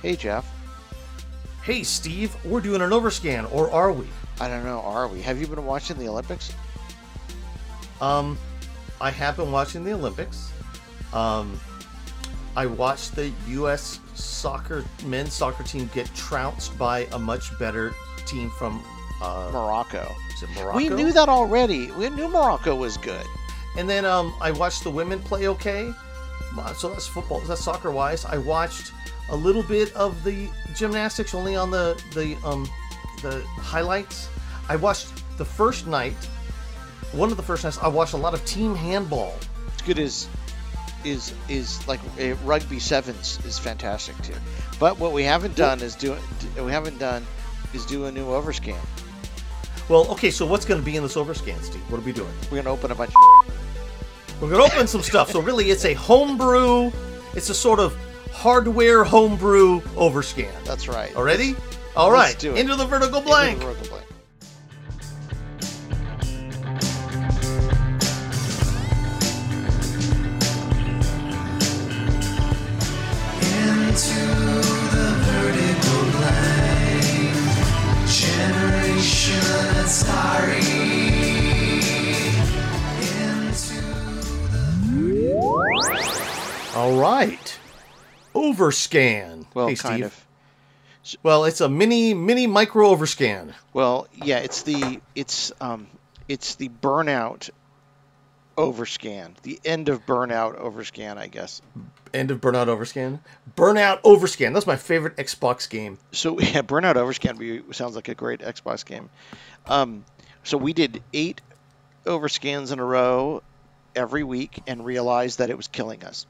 Hey, Jeff. Hey, Steve, we're doing an overscan, or are we? I don't know, are we? Have you been watching the Olympics? I have been watching the Olympics. I watched the U.S. men's soccer team get trounced by a much better team from Morocco. Is it Morocco? We knew that already. We knew Morocco was good. And then I watched the women play okay. So that's football. That's soccer-wise. I watched a little bit of the gymnastics, only on the highlights. I watched the first night. One of the first nights, I watched a lot of team handball. It's good as like rugby sevens is fantastic too. But what we haven't done is do a new overscan. Well, okay. So what's going to be in this overscan, Steve? What are we doing? We're going to open a bunch. We're going to open some stuff. So really, it's a homebrew. It's a sort of hardware homebrew overscan. That's right. All ready? All right. Let's do it. Into the vertical blank. Into the vertical blank. All right. Overscan. Well, hey, kind Steve. of. Well, it's a mini micro overscan. Well, yeah, it's the burnout overscan, the end of burnout overscan, I guess. End of Burnout Overscan. Burnout Overscan. That's my favorite Xbox game. So yeah, burnout overscan sounds like a great Xbox game. So we did 8 overscans in a row every week and realized that it was killing us.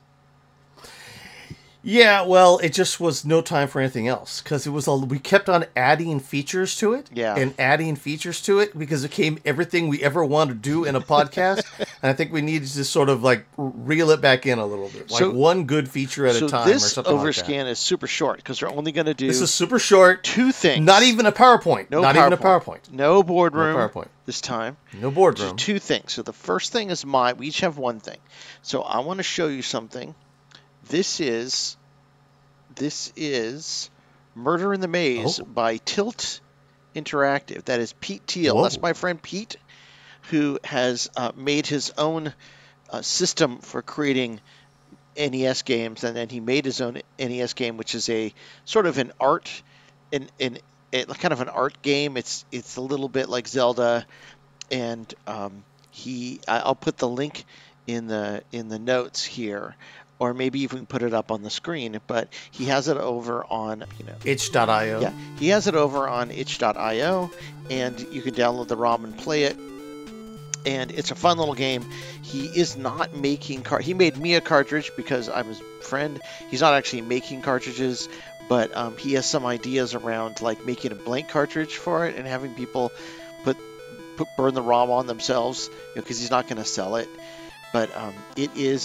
Yeah, well, it just was no time for anything else because we kept on adding features to it, and adding features to it because it became everything we ever wanted to do in a podcast. And I think we needed to sort of like reel it back in a little bit, like one good feature at a time or something like that. So this overscan is super short because we're only going to do. This is super short. 2 things. Not even a PowerPoint. Even a PowerPoint. No boardroom. No PowerPoint this time. No boardroom. Just 2 things. So the first thing is we each have one thing. So I want to show you something. This is Murder in the Maze by Tilt Interactive. That is Pete Thiel. Whoa. That's my friend Pete, who has made his own system for creating NES games, and then he made his own NES game, which is a sort of an art, kind of an art game. It's a little bit like Zelda, and I'll put the link in the notes here. Or maybe even put it up on the screen, but he has it over on itch.io. Yeah, he has it over on itch.io, and you can download the ROM and play it. And it's a fun little game. He is not making he made me a cartridge because I'm his friend. He's not actually making cartridges, but he has some ideas around like making a blank cartridge for it and having people burn the ROM on themselves, because he's not going to sell it. But it's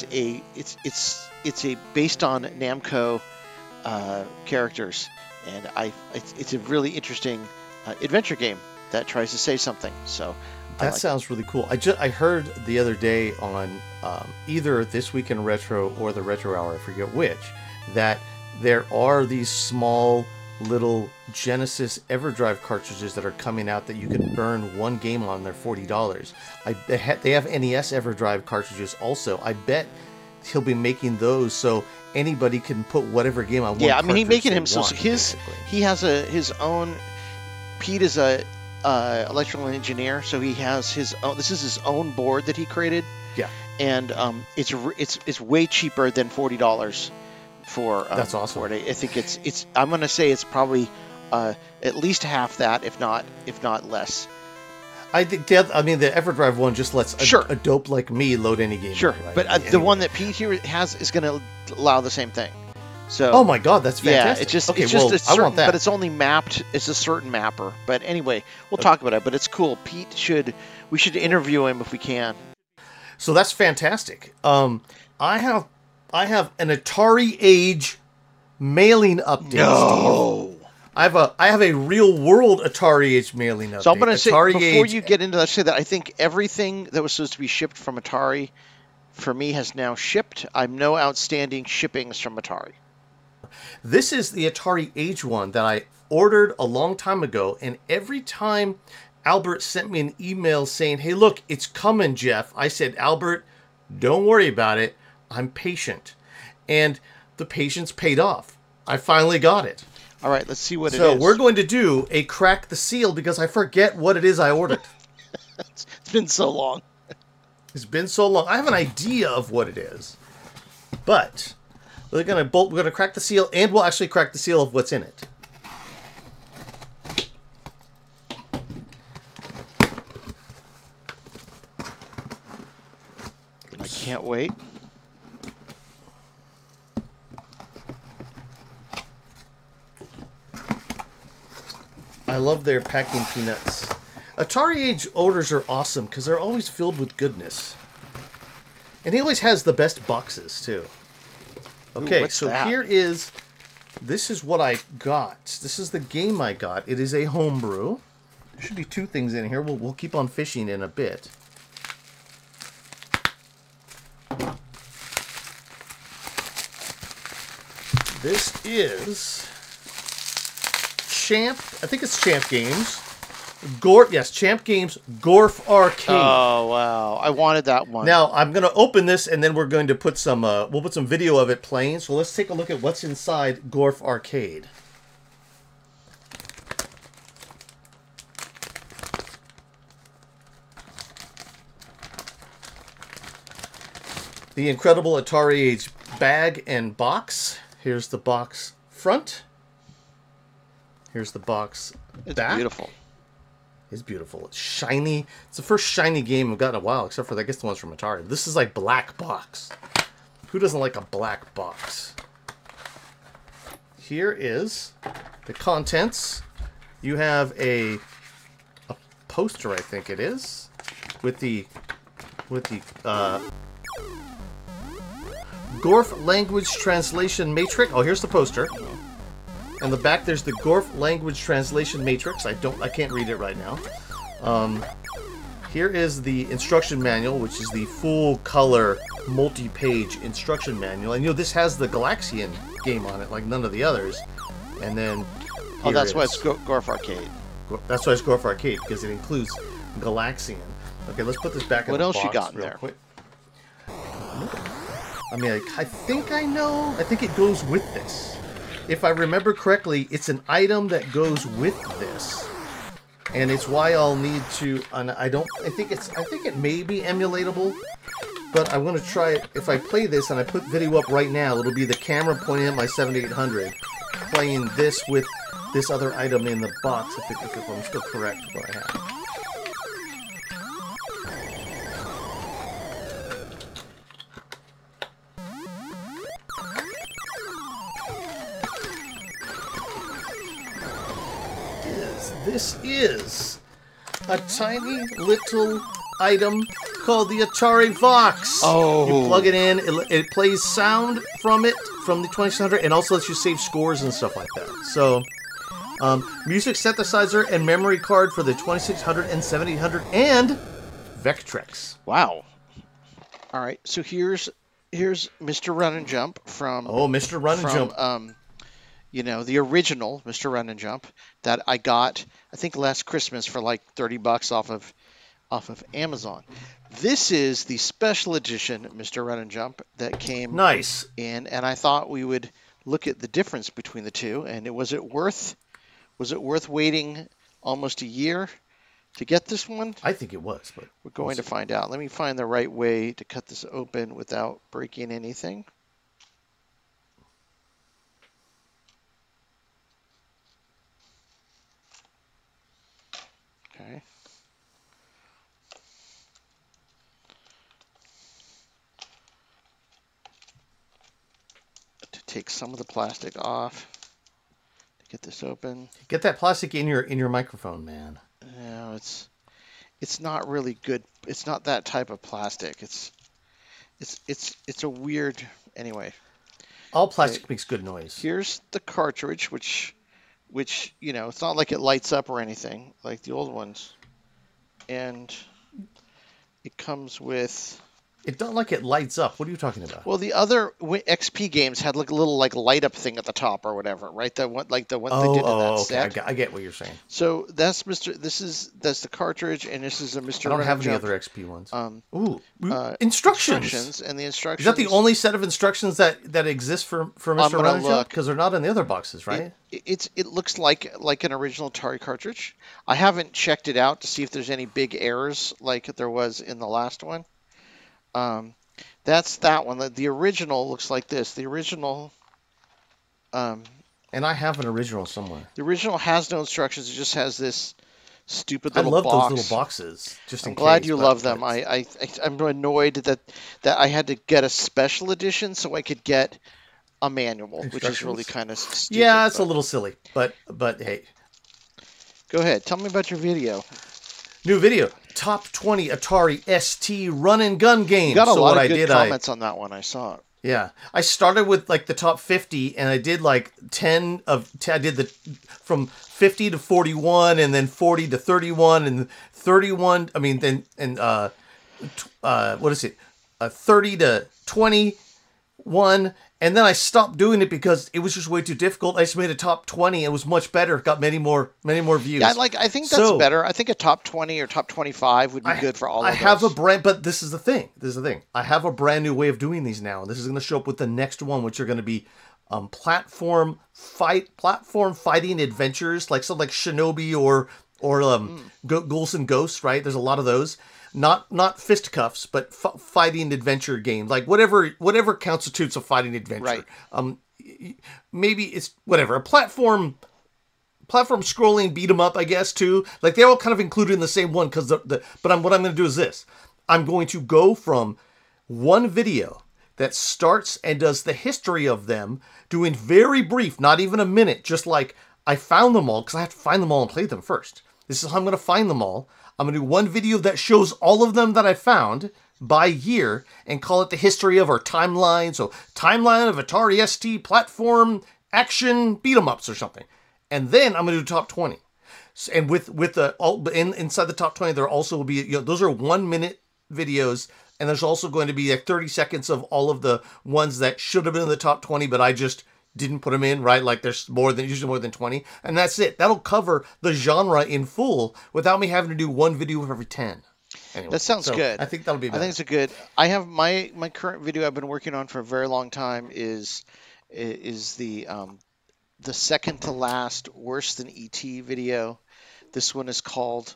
based on Namco characters, and it's a really interesting adventure game that tries to say something. So that sounds really cool. I heard the other day on either This Week in Retro or the Retro Hour, I forget which, that there are these small little Genesis EverDrive cartridges that are coming out that you can burn one game on. They're $40. They have NES EverDrive cartridges also. I bet he'll be making those so anybody can put whatever game on one. Yeah, I mean, he's making himself. He has his own. Pete is a electrical engineer, so he has his own. This is his own board that he created. Yeah, and it's way cheaper than $40. That's awesome. For it. I think it's. I'm going to say it's probably at least half that, if not less. I think the EverDrive one just lets a dope like me load any game. Sure, right? But the one that Pete here has is going to allow the same thing. So. Oh my God, that's fantastic. Yeah, I want that. But it's only mapped. It's a certain mapper. But anyway, we'll talk about it. But it's cool. We should interview him if we can. So that's fantastic. I have an Atari Age mailing update. No. Steve. I have a real world Atari Age mailing update. So I'm going to say, before Age... you get into that, say that I think everything that was supposed to be shipped from Atari, for me, has now shipped. I'm no outstanding shippings from Atari. This is the Atari Age one that I ordered a long time ago, and every time Albert sent me an email saying, "Hey, look, it's coming, Jeff," I said, "Albert, don't worry about it. I'm patient." And the patience paid off. I finally got it. All right, let's see what it So is. we're going to do a crack the seal because I forget what it is I ordered. It's been so long. It's been so long. I have an idea of what it is, but we're gonna crack the seal, and we'll actually crack the seal of what's in it. I can't wait. I love their packing peanuts. Atari Age orders are awesome because they're always filled with goodness. And he always has the best boxes, too. Okay, what's so that? this is what I got. This is the game I got. It is a homebrew. There should be two things in here. We'll keep on fishing in a bit. This is Champ. I think it's Champ Games. Champ Games Gorf Arcade. Oh wow, I wanted that one. Now I'm going to open this, and then we're going to put some. We'll put some video of it playing. So let's take a look at what's inside Gorf Arcade. The incredible Atari Age bag and box. Here's the box front. Here's the box It's back. beautiful. It's beautiful. It's shiny. It's the first shiny game I've gotten in a while, except for I guess the ones from Atari. This is like black box. Who doesn't like a black box? Here is the contents. You have a poster, I think it is, with the Gorf language translation matrix. Oh, here's the poster. And the back, there's the Gorf language translation matrix. I can't read it right now. Here is the instruction manual, which is the full color multi-page instruction manual. And this has the Galaxian game on it, like none of the others. And then That's why it's Gorf Arcade. That's why it's Gorf Arcade, because it includes Galaxian. Okay, let's put this back in the box. What else you got in real there? Quick. I mean, I think I know. I think it goes with this. If I remember correctly, it's an item that goes with this, and it's why I'll need to. And I think it may be emulatable, but I want to try it. If I play this and I put video up right now, it'll be the camera pointing at my 7800, playing this with this other item in the box. If I'm still correct with what I have. This is a tiny little item called the Atari Vox. Oh. You plug it in, it plays sound from it, from the 2600, and also lets you save scores and stuff like that. So, music synthesizer and memory card for the 2600 and 7800 and Vectrex. Wow. All right, so here's Mr. Run and Jump from Mr. Run and Jump. The original Mr. Run and Jump that I got, I think last Christmas for like $30 off of Amazon. This is the special edition Mr. Run and Jump that came Nice. in, and I thought we would look at the difference between the two. And was it worth waiting almost a year to get this one? I think it was, but We're going to find out. Let me find the right way to cut this open without breaking anything. Okay. To take some of the plastic off to get this open. get that plastic in your microphone, man. No, it's not really good. It's not that type of plastic. It's a weird. Anyway, All plastic makes good noise. here's the cartridge, which it's not like it lights up or anything like the old ones, and it comes with It don't like it lights up. What are you talking about? Well, the other XP games had like a little like light up thing at the top or whatever, right? The one they did in that okay. set. I get what you're saying. So that's that's the cartridge, and this is a Mr. I don't have any Jump. other XP ones. Instructions. And the instructions. Is that the only set of instructions that exists for Mr. Run and Jump? Because they're not in the other boxes, right? It looks like an original Atari cartridge. I haven't checked it out to see if there's any big errors like there was in the last one. That's that one. The original looks like this. The original. And I have an original somewhere. The original has no instructions. It just has this stupid little box. I love those little boxes. I'm glad you love them. I'm annoyed that I had to get a special edition so I could get a manual, which is really kind of stupid. Yeah, it's a little silly, but hey. Go ahead. Tell me about your video. New video. Top 20 Atari ST run and gun games. You got a lot of good comments on that one. I saw it. Yeah. I started with like the top 50 and I did like 10 I did the from 50 to 41 and then 40 to 31 and 31 what is it? 30 to 21 and then I stopped doing it because it was just way too difficult. I just made a top 20. It was much better. It got many more views. Yeah, I think that's better. I think a top 20 or top 25 would be good for all of us. I have a brand, but this is the thing. I have a brand new way of doing these now. And this is going to show up with the next one, which are going to be platform fighting adventures, like something like Shinobi or Ghouls and Ghosts, right? There's a lot of those. Not fisticuffs, but fighting adventure games, like whatever constitutes a fighting adventure. Right. Maybe it's whatever, a platform scrolling beat 'em up, I guess, too. Like they're all kind of included in the same one because what I'm going to do is this. I'm going to go from one video that starts and does the history of them, doing very brief, not even a minute, just like I found them all because I have to find them all and play them first. This is how I'm going to find them all. I'm going to do one video that shows all of them that I found by year and call it the history of our timeline. So timeline of Atari ST platform action beat 'em ups or something. And then I'm going to do top 20. And inside the top 20, there also will be, those are 1 minute videos. And there's also going to be like 30 seconds of all of the ones that should have been in the top 20, but I just didn't put them in, right? Like there's usually more than 20. And that's it. That'll cover the genre in full without me having to do one video for every 10. Anyway, that sounds good. I think that'll be better. I think it's a good. I have my current video I've been working on for a very long time is the second to last worse than ET video. This one is called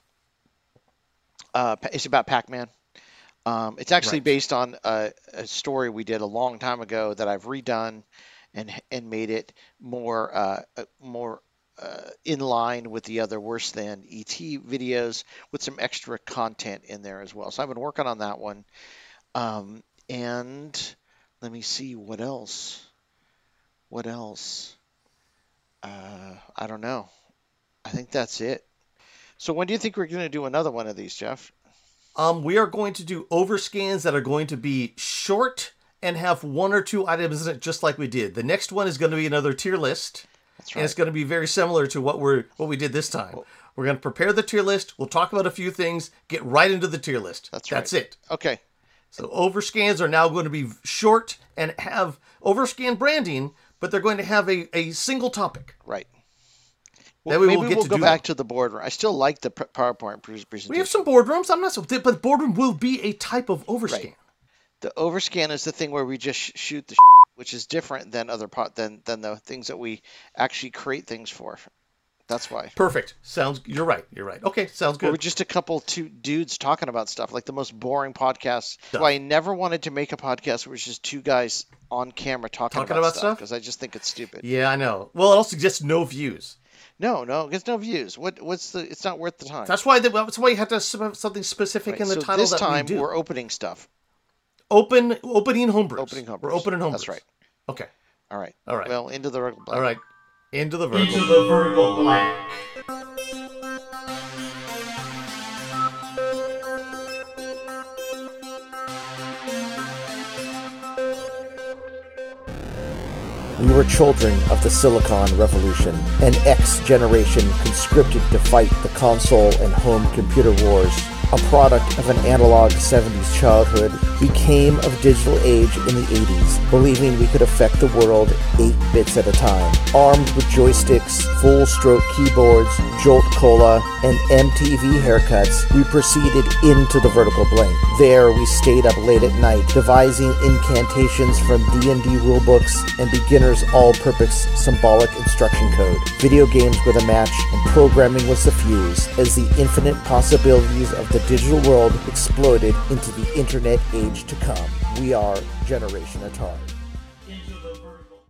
it's about Pac-Man. It's actually based on a story we did a long time ago that I've redone and made it more in line with the other worse than ET videos with some extra content in there as well. So I've been working on that one. And let me see what else. I don't know. I think that's it. So when do you think we're going to do another one of these, Jeff? We are going to do overscans that are going to be short and have one or two items in it, just like we did. The next one is going to be another tier list. That's right. And it's going to be very similar to what we did this time. We're going to prepare the tier list. We'll talk about a few things. Get right into the tier list. That's it. Okay. So overscans are now going to be short and have overscan branding, but they're going to have a single topic. Right. Well, maybe we'll go back to the boardroom. I still like the PowerPoint presentation. We have some boardrooms. I'm not so, but boardroom will be a type of overscan. Right. The overscan is the thing where we just shoot the which is different than than the things that we actually create things for. That's why. Perfect. You're right. Okay, sounds good. We're just two dudes talking about stuff, like the most boring podcast. That's why I never wanted to make a podcast where it's just two guys on camera talking about stuff because I just think it's stupid. Yeah, I know. Well, it also gets no views. No, it gets no views. It's not worth the time. That's why you have to have something specific in the title this that time we do. We're opening stuff. Opening homebrews. We're opening homebrews. That's right. Okay. All right. Well, into the vertical blank. All right. Into the vertical blank. We were children of the Silicon Revolution, an X generation conscripted to fight the console and home computer wars. a product of an analog 70s childhood, we came of digital age in the 80s, believing we could affect the world 8 bits at a time. Armed with joysticks, full-stroke keyboards, Jolt Cola, and MTV haircuts, we proceeded into the vertical blank. There, we stayed up late at night, devising incantations from D&D rulebooks and beginners' all-purpose symbolic instruction code. Video games were the match, and programming was the fuse, as the infinite possibilities of the digital world exploded into the internet age to come. We are Generation Atari.